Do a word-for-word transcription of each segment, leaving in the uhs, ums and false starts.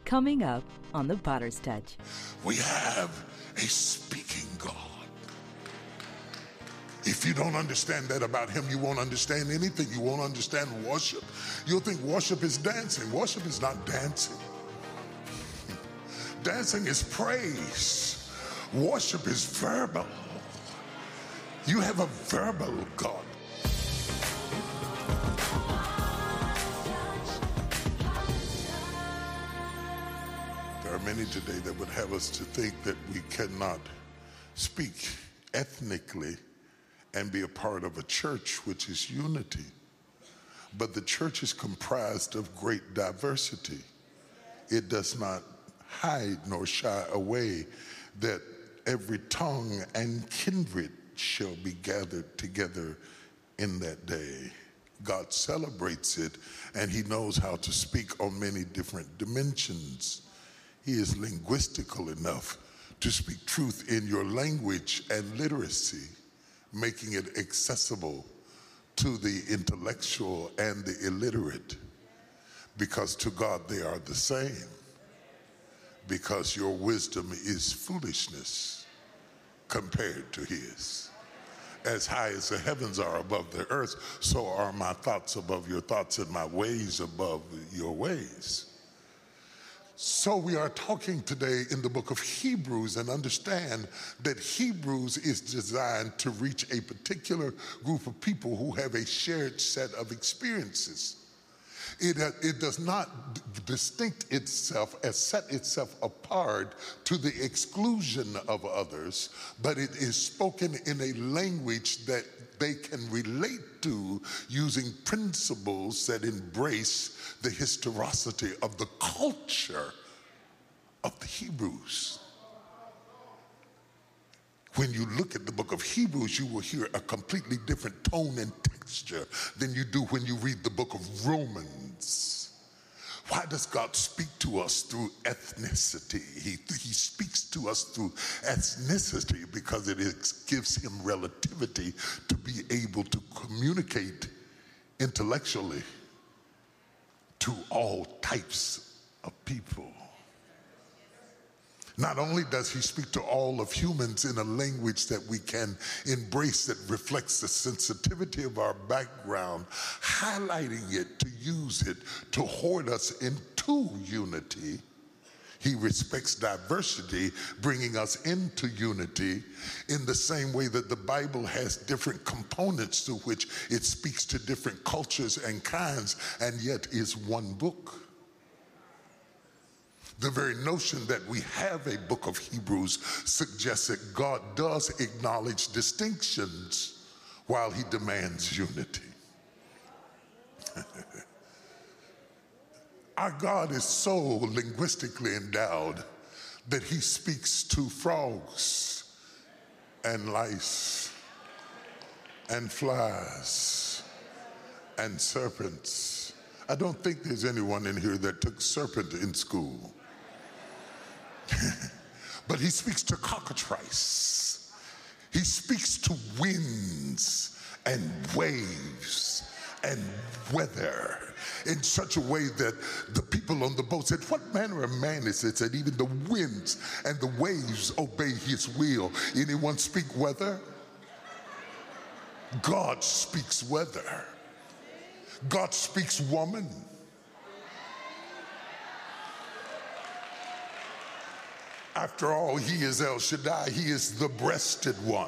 Coming up on The Potter's Touch. We have a speaking God. If you don't understand that about him, you won't understand anything. You won't understand worship. You'll think worship is dancing. Worship is not dancing. Dancing is praise. Worship is verbal. You have a verbal God. There are many today that would have us to think that we cannot speak ethnically and be a part of a church which is unity. But the church is comprised of great diversity. It does not hide nor shy away that every tongue and kindred shall be gathered together in that day. God celebrates it, and he knows how to speak on many different dimensions. He is linguistical enough to speak truth in your language and literacy, making it accessible to the intellectual and the illiterate, because to God they are the same, because your wisdom is foolishness compared to his. As high as the heavens are above the earth, so are my thoughts above your thoughts and my ways above your ways. So we are talking today in the book of Hebrews, and understand that Hebrews is designed to reach a particular group of people who have a shared set of experiences. It, uh, it does not d- distinct itself as set itself apart to the exclusion of others, but it is spoken in a language that they can relate to, using principles that embrace the historicity of the culture of the Hebrews. When you look at the book of Hebrews, you will hear a completely different tone and texture than you do when you read the book of Romans. Why does God speak to us through ethnicity? He, he speaks to us through ethnicity because it is, gives him relativity to be able to communicate intellectually to all types of people. Not only does he speak to all of humans in a language that we can embrace, that reflects the sensitivity of our background, highlighting it to use it to hoard us into unity. He respects diversity, bringing us into unity in the same way that the Bible has different components to which it speaks to different cultures and kinds, and yet is one book. The very notion that we have a book of Hebrews suggests that God does acknowledge distinctions while he demands unity. Our God is so linguistically endowed that he speaks to frogs and lice and flies and serpents. I don't think there's anyone in here that took serpent in school. But he speaks to cockatrice. He speaks to winds and waves and weather in such a way that the people on the boat said, "What manner of man is it that even the winds and the waves obey his will?" Anyone speak weather? God speaks weather. God speaks woman. After all, he is El Shaddai. He is the breasted one.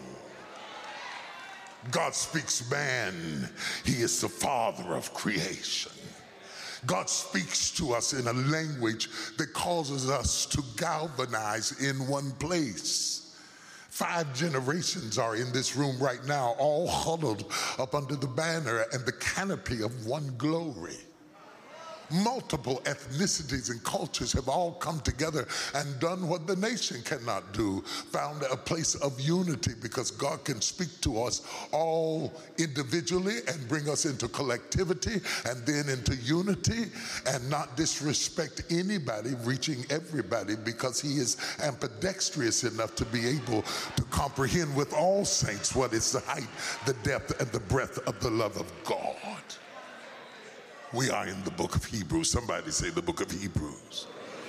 God speaks man. He is the father of creation. God speaks to us in a language that causes us to galvanize in one place. Five generations are in this room right now, all huddled up under the banner and the canopy of one glory. Multiple ethnicities and cultures have all come together and done what the nation cannot do, found a place of unity, because God can speak to us all individually and bring us into collectivity and then into unity, and not disrespect anybody, reaching everybody, because he is ambidextrous enough to be able to comprehend with all saints what is the height, the depth, and the breadth of the love of God. We are in the book of Hebrews. Somebody say the book of Hebrews.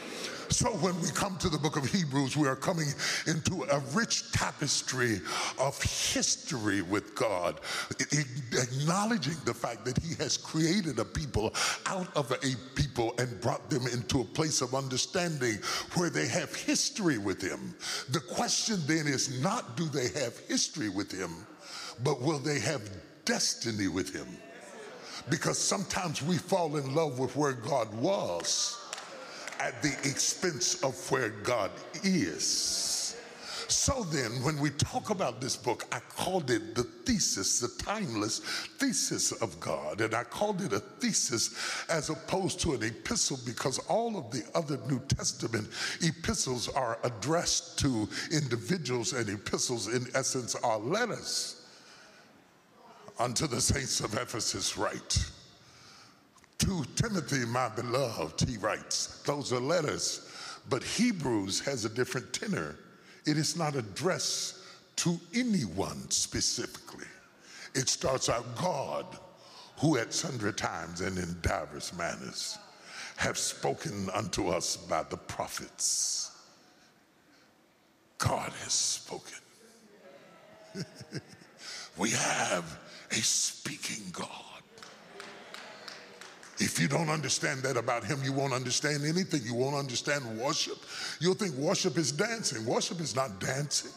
So when we come to the book of Hebrews, we are coming into a rich tapestry of history with God, acknowledging the fact that he has created a people out of a people and brought them into a place of understanding where they have history with him. The question then is not, do they have history with him, but will they have destiny with him? Because sometimes we fall in love with where God was at the expense of where God is. So then, when we talk about this book, I called it the thesis, the timeless thesis of God. And I called it a thesis as opposed to an epistle, because all of the other New Testament epistles are addressed to individuals, and epistles in essence are letters. Unto the saints of Ephesus write. To Timothy, my beloved, he writes. Those are letters. But Hebrews has a different tenor. It is not addressed to anyone specifically. It starts out, God, who at sundry times and in divers manners have spoken unto us by the prophets. God has spoken. We have a speaking God. If you don't understand that about him, you won't understand anything. You won't understand worship. You'll think worship is dancing. Worship is not dancing.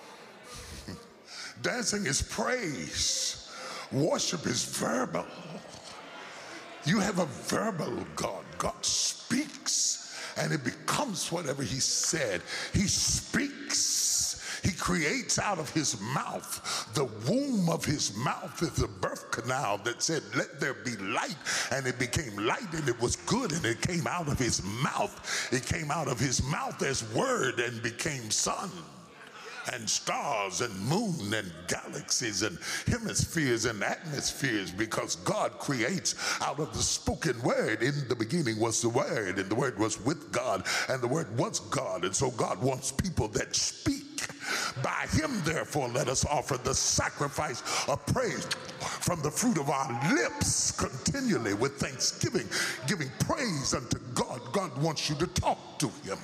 Dancing is praise. Worship is verbal. You have a verbal God. God speaks, and it becomes whatever he said. He speaks. He creates out of his mouth. The womb of his mouth is the birth canal that said, let there be light. And it became light, and it was good, and it came out of his mouth. It came out of his mouth as word and became sun and stars and moon and galaxies and hemispheres and atmospheres, because God creates out of the spoken word. In the beginning was the word, and the word was with God, and the word was God. And so God wants people that speak. By him, therefore, let us offer the sacrifice of praise from the fruit of our lips continually with thanksgiving, giving praise unto God. God wants you to talk to him.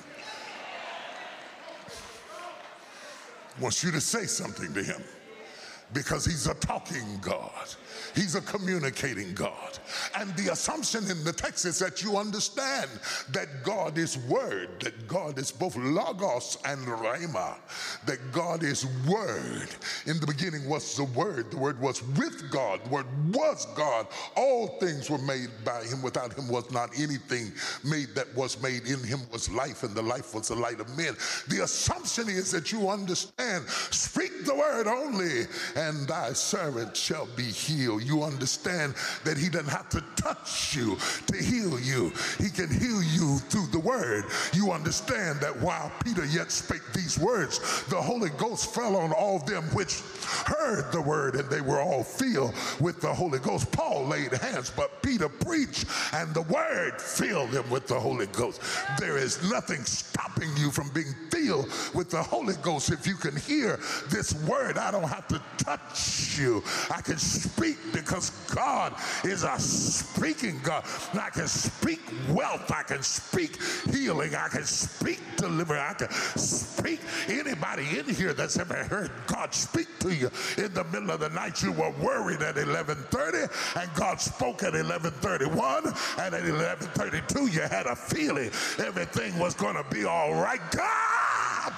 Wants you to say something to him, because he's a talking God. He's a communicating God. And the assumption in the text is that you understand that God is word, that God is both logos and rhema, that God is word. In the beginning was the word. The word was with God. The word was God. All things were made by him. Without him was not anything made that was made. In him was life, and the life was the light of men. The assumption is that you understand, speak the word only, and thy servant shall be healed. You understand that he doesn't have to touch you to heal you. He can heal you through the word. You understand that while Peter yet spake these words, the Holy Ghost fell on all them which heard the word, and they were all filled with the Holy Ghost. Paul laid hands, but Peter preached, and the word filled them with the Holy Ghost. There is nothing stopping you from being filled with the Holy Ghost. If you can hear this word, I don't have to touch you. I can speak, because God is a speaking God. I can speak wealth. I can speak healing. I can speak deliverance. I can speak. Anybody in here that's ever heard God speak to you in the middle of the night, you were worried at eleven thirty, and God spoke at eleven thirty-one, and at eleven thirty-two you had a feeling everything was going to be all right. God!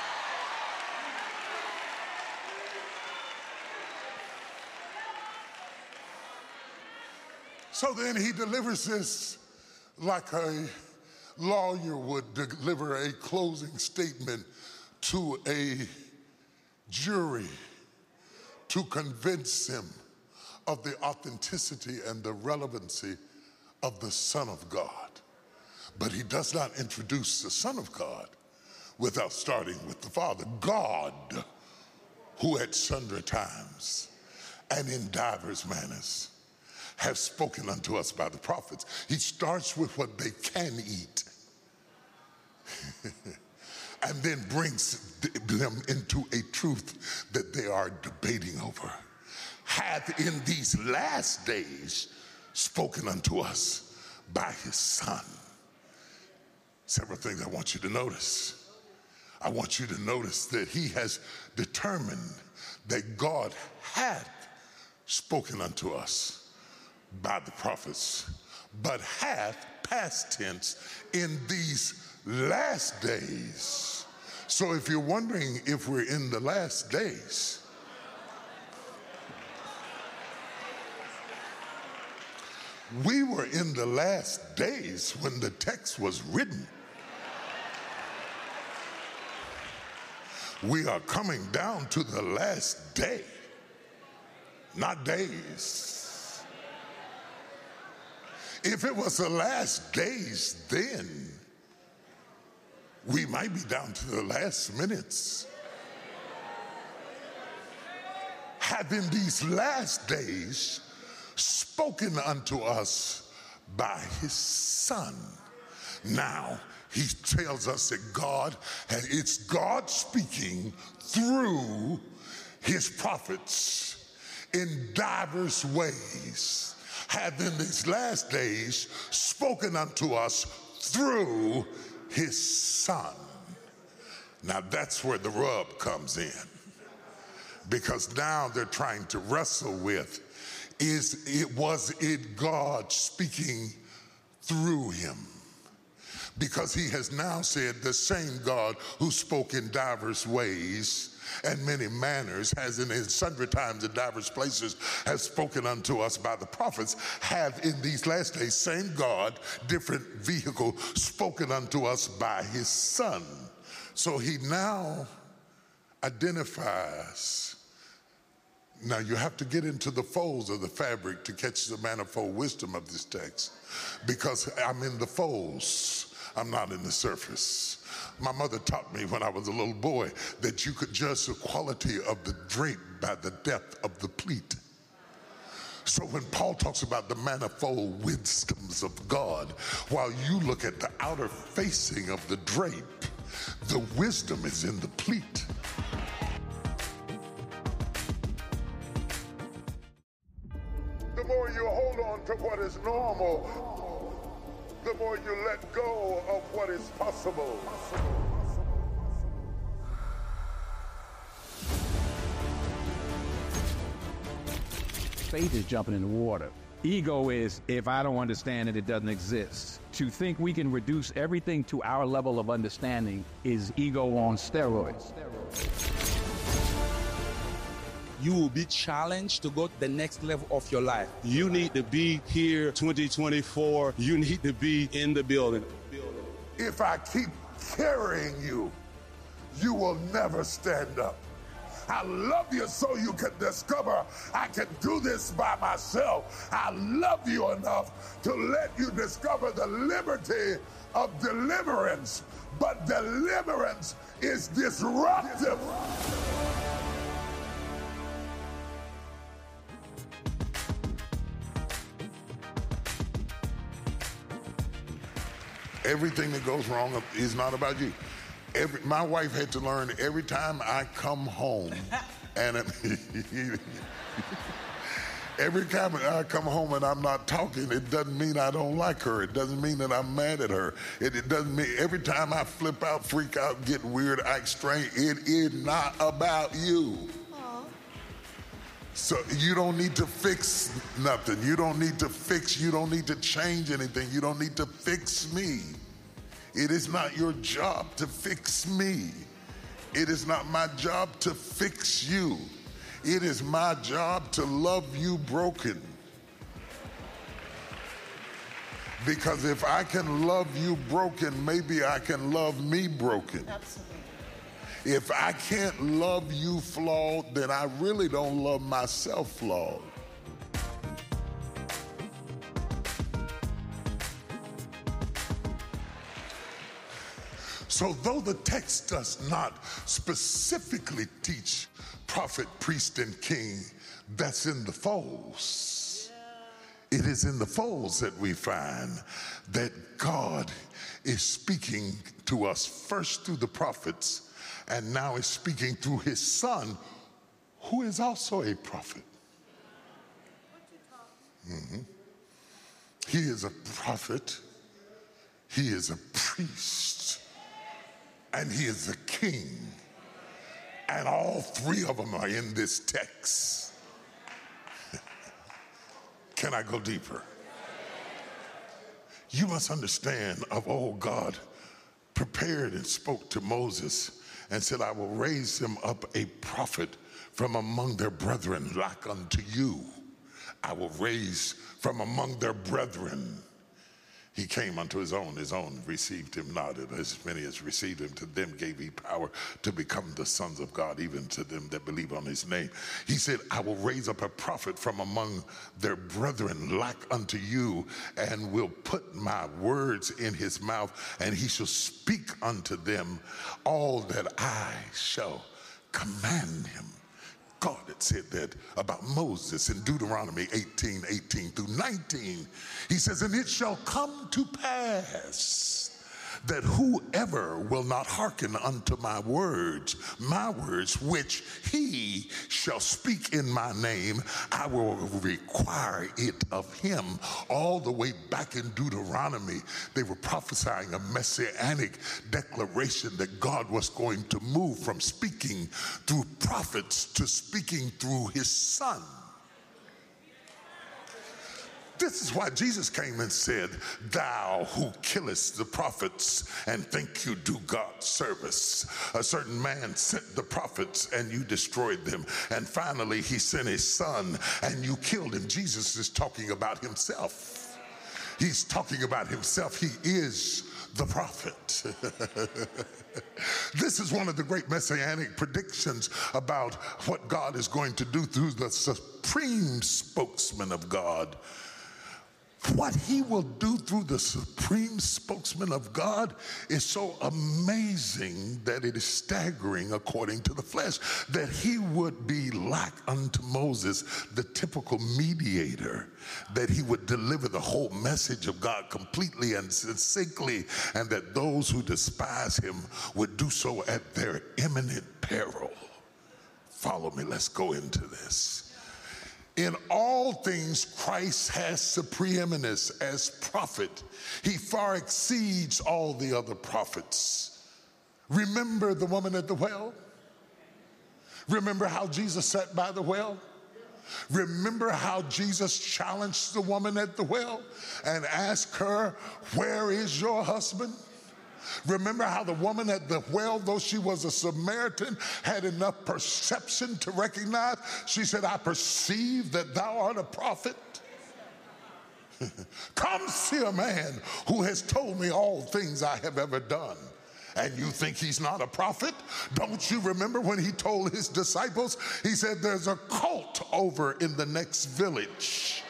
So then he delivers this like a lawyer would deliver a closing statement to a jury to convince him of the authenticity and the relevancy of the Son of God. But he does not introduce the Son of God without starting with the Father. God, who at sundry times and in divers manners have spoken unto us by the prophets. He starts with what they can eat and then brings them into a truth that they are debating over. Hath in these last days spoken unto us by his Son. several things I want you to notice. I want you to notice that he has determined that God hath spoken unto us by the prophets, but hath, past tense, in these last days. So if you're wondering if we're in the last days, we were in the last days when the text was written. We are coming down to the last day, not days. If it was the last days then, we might be down to the last minutes. Having these last days spoken unto us by his Son. Now, he tells us that God, it's God speaking through his prophets in diverse ways, having these last days spoken unto us through his Son. Now that's where the rub comes in, because now they're trying to wrestle with, is it was it God speaking through him? Because he has now said the same God who spoke in diverse ways and many manners, has in his sundry times in diverse places, has spoken unto us by the prophets, have in these last days, same God, different vehicle, spoken unto us by his Son. So he now identifies. Now you have to get into the folds of the fabric to catch the manifold wisdom of this text, because I'm in the folds. I'm not in the surface. My mother taught me when I was a little boy that you could judge the quality of the drape by the depth of the pleat. So when Paul talks about the manifold wisdoms of God, while you look at the outer facing of the drape, the wisdom is in the pleat. The more you hold on to what is normal, the more you let go of what is possible. Faith is jumping in the water. Ego is, if I don't understand it, it doesn't exist. To think we can reduce everything to our level of understanding is ego on steroids. You will be challenged to go to the next level of your life. You need to be here twenty twenty-four. You need to be in the building. If I keep carrying you, you will never stand up. I love you so you can discover I can do this by myself. I love you enough to let you discover the liberty of deliverance. But deliverance is disruptive. Everything that goes wrong is not about you. Every, my wife had to learn every time I come home, and it, every time I come home and I'm not talking, it doesn't mean I don't like her. It doesn't mean that I'm mad at her. It, it doesn't mean every time I flip out, freak out, get weird, act strange, it is not about you. Aww. So you don't need to fix nothing. You don't need to fix, you don't need to change anything. You don't need to fix me. It is not your job to fix me. It is not my job to fix you. It is my job to love you broken. Because if I can love you broken, maybe I can love me broken. Absolutely. If I can't love you flawed, then I really don't love myself flawed. So though the text does not specifically teach prophet, priest, and king, that's in the folds. Yeah. It is in the folds that we find that God is speaking to us first through the prophets, and now is speaking through his Son, who is also a prophet. Mm-hmm. He is a prophet. He is a priest, and he is a king. And all three of them are in this text. Can I go deeper? You must understand, of old God prepared and spoke to Moses and said, I will raise them up a prophet from among their brethren, like unto you. I will raise from among their brethren. He came unto his own, his own received him not, and as many as received him, to them gave he power to become the sons of God, even to them that believe on his name. He said, I will raise up a prophet from among their brethren like unto you, and will put my words in his mouth, and he shall speak unto them all that I shall command him. God had said that about Moses in Deuteronomy eighteen, eighteen through nineteen. He says, and it shall come to pass that whoever will not hearken unto my words, my words, which he shall speak in my name, I will require it of him. All the way back in Deuteronomy, they were prophesying a messianic declaration that God was going to move from speaking through prophets to speaking through his son. This is why Jesus came and said, thou who killest the prophets and think you do God service. A certain man sent the prophets and you destroyed them. And finally he sent his son and you killed him. Jesus is talking about himself. He's talking about himself. He is the prophet. This is one of the great messianic predictions about what God is going to do through the supreme spokesman of God. What he will do through the supreme spokesman of God is so amazing that it is staggering according to the flesh, that he would be like unto Moses, the typical mediator, that he would deliver the whole message of God completely and succinctly, and that those who despise him would do so at their imminent peril. Follow me, let's go into this. In all things, Christ has the preeminence as prophet. He far exceeds all the other prophets. Remember the woman at the well? Remember how Jesus sat by the well? Remember how Jesus challenged the woman at the well and asked her, where is your husband? Remember how the woman at the well, though she was a Samaritan, had enough perception to recognize? She said, I perceive that thou art a prophet. Come see a man who has told me all things I have ever done. And you think he's not a prophet? Don't you remember when he told his disciples, he said, there's a cult over in the next village.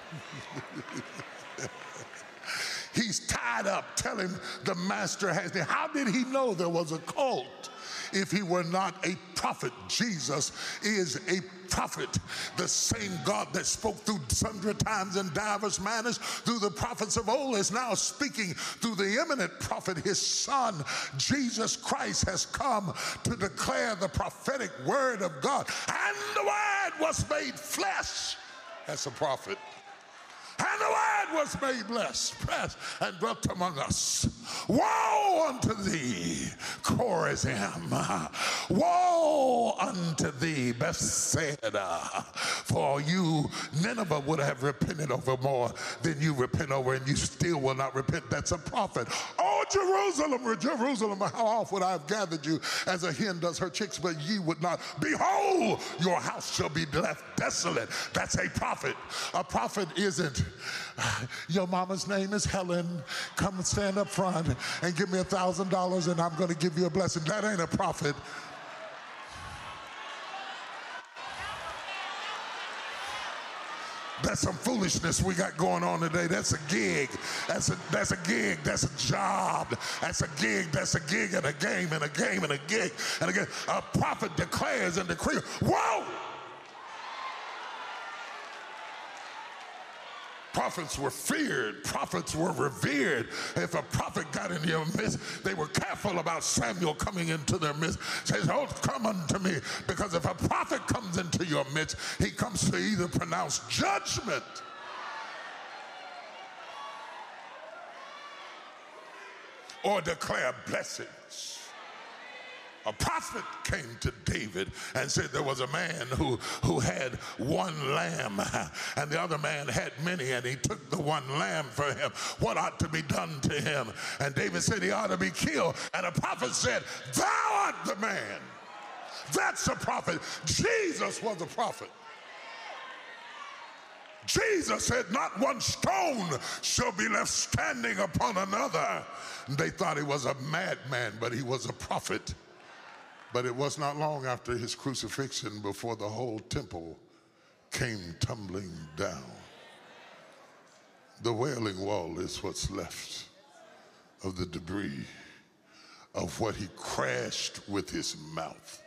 He's tied up, telling the master has the. How did he know there was a cult if he were not a prophet? Jesus is a prophet. The same God that spoke through sundry times and divers manners through the prophets of old is now speaking through the eminent prophet, his son. Jesus Christ has come to declare the prophetic word of God. And the word was made flesh. That's a prophet. And the word was made blessed, pressed, and dwelt among us. Woe unto thee, Chorazin! Woe unto thee, Bethsaida! For you, Nineveh, would have repented over more than you repent over, and you still will not repent. That's a prophet. Oh, Jerusalem, Jerusalem, how oft would I have gathered you as a hen does her chicks, but ye would not. Behold, your house shall be left desolate. That's a prophet. A prophet isn't, your mama's name is Helen. Come and stand up front and give me a thousand dollars and I'm going to give you a blessing. That ain't a prophet. That's some foolishness we got going on today. That's a gig. That's a that's a gig. That's a job. That's a gig. That's a gig and a game and a game and a gig and a gig. A prophet declares and decrees. Whoa! Prophets were feared. Prophets were revered. If a prophet got in your midst, they were careful about Samuel coming into their midst. Says, oh, come unto me. Because if a prophet comes into your midst, he comes to either pronounce judgment. or declare blessings. A prophet came to David and said there was a man who, who had one lamb and the other man had many, and he took the one lamb for him. What ought to be done to him? And David said he ought to be killed. And a prophet said, thou art the man. That's a prophet. Jesus was a prophet. Jesus said, not one stone shall be left standing upon another. They thought he was a madman, but he was a prophet. But it was not long after his crucifixion before the whole temple came tumbling down. The Wailing Wall is what's left of the debris of what he crashed with his mouth.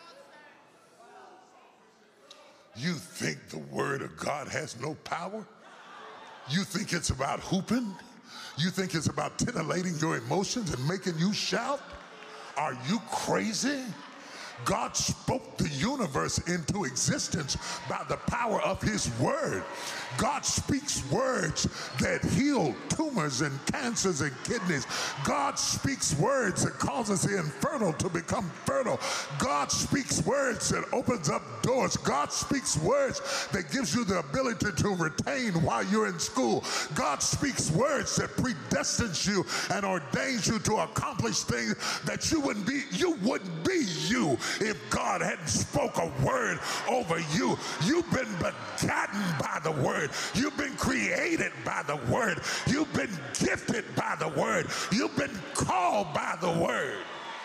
You think the word of God has no power? You think it's about hooping? You think it's about titillating your emotions and making you shout? Are you crazy? God spoke the universe into existence by the power of his word. God speaks words that heal tumors and cancers and kidneys. God speaks words that causes the infertile to become fertile. God speaks words that opens up doors. God speaks words that gives you the ability to retain while you're in school. God speaks words that predestines you and ordains you to accomplish things that you wouldn't be, you wouldn't be you if God hadn't spoke a word over you. You've been begotten by the word. You've been created by the word. You've been gifted by the word. You've been called by the word.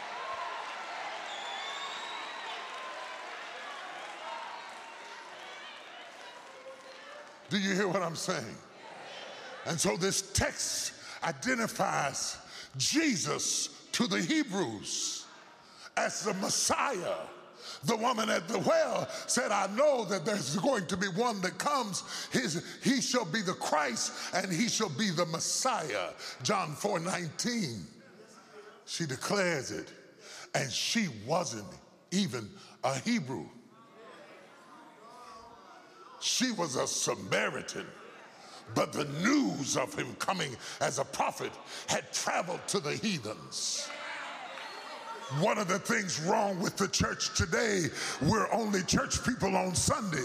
Do you hear what I'm saying? And so this text identifies Jesus to the Hebrews as the Messiah. The woman at the well said, I know that there's going to be one that comes. His, he shall be the Christ and he shall be the Messiah. John four nineteen. She declares it. And she wasn't even a Hebrew. She was a Samaritan. But the news of him coming as a prophet had traveled to the heathens. One of the things wrong with the church today, we're only church people on Sunday.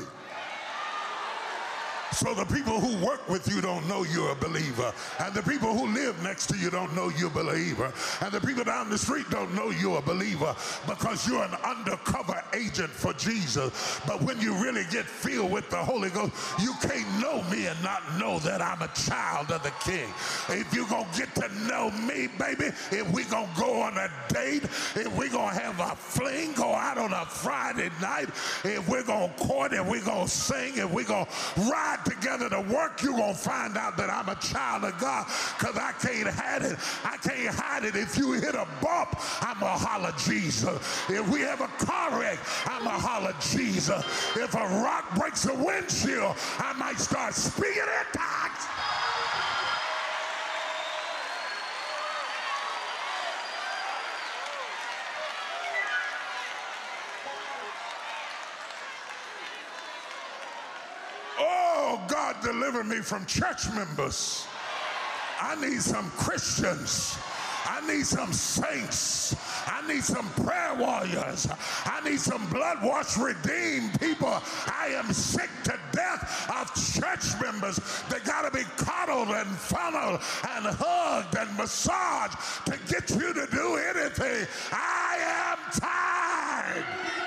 So the people who work with you don't know you're a believer. And the people who live next to you don't know you're a believer. And the people down the street don't know you're a believer because you're an undercover agent for Jesus. But when you really get filled with the Holy Ghost, you can't know me and not know that I'm a child of the King. If you're going to get to know me, baby, if we're going to go on a date, if we're going to have a fling, go out on a Friday night, if we're going to court, if we're going to sing, if we're going to ride together to work, you're going to find out that I'm a child of God because I can't hide it. I can't hide it. If you hit a bump, I'm going to holler Jesus. If we have a car wreck, I'm going to holler Jesus. If a rock breaks a windshield, I might start speaking in tongues. Oh, God, deliver me from church members. I need some Christians. I need some saints. I need some prayer warriors. I need some blood-washed, redeemed people. I am sick to death of church members that got to be coddled and funneled and hugged and massaged to get you to do anything. I am tired.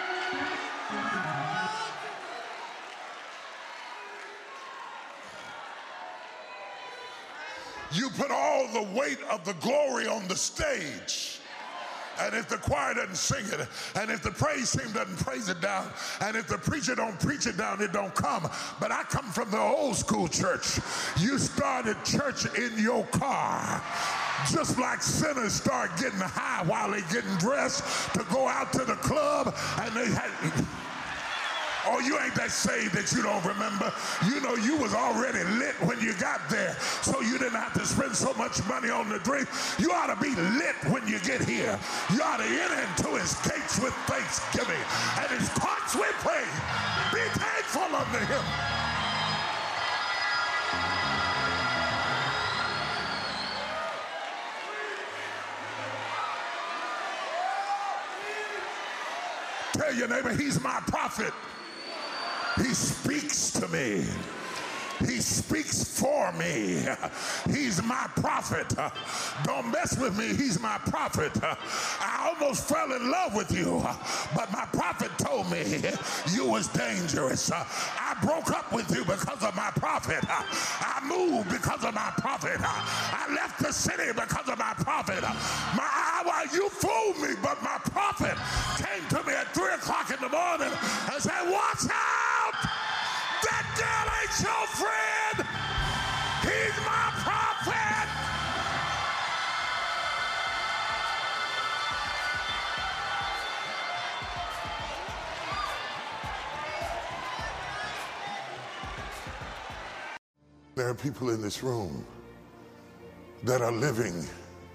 You put all the weight of the glory on the stage. And if the choir doesn't sing it, and if the praise team doesn't praise it down, and if the preacher don't preach it down, it don't come. But I come from the old school church. You started church in your car. Just like sinners start getting high while they're getting dressed to go out to the club, and they had... Oh, you ain't that saved that you don't remember. You know you was already lit when you got there, so you didn't have to spend so much money on the drink. You ought to be lit when you get here. You ought to enter into his gates with thanksgiving and his courts with praise. Be thankful unto him. your neighbor, he's my prophet. He speaks to me. He speaks for me. He's my prophet. Don't mess with me. He's my prophet. I almost fell in love with you, but my prophet told me you was dangerous. I broke up with you because of my prophet. I moved because of my prophet. I left the city because of my prophet. My, well, you fooled me, but my prophet came to me at three o'clock in the morning and said, watch out! That girl ain't your friend. He's my prophet. There are people in this room that are living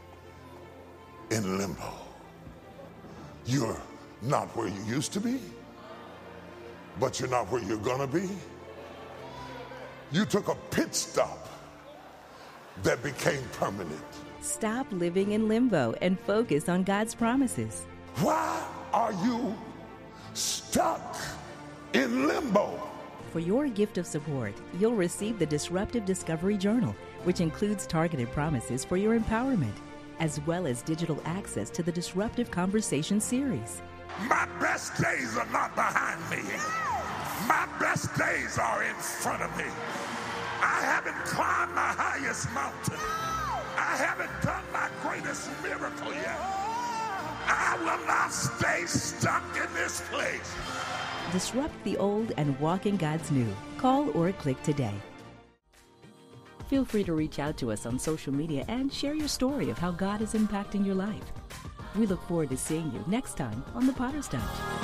in limbo. You're not where you used to be, but you're not where you're gonna be. You took a pit stop that became permanent. Stop living in limbo and focus on God's promises. Why are you stuck in limbo? For your gift of support, you'll receive the Disruptive Discovery Journal, which includes targeted promises for your empowerment, as well as digital access to the Disruptive Conversation series. My best days are not behind me. My best days are in front of me. I haven't climbed my highest mountain. I haven't done my greatest miracle yet. I will not stay stuck in this place. Disrupt the old and walk in God's new. Call or click today. Feel free to reach out to us on social media and share your story of how God is impacting your life. We look forward to seeing you next time on The Potter's Touch.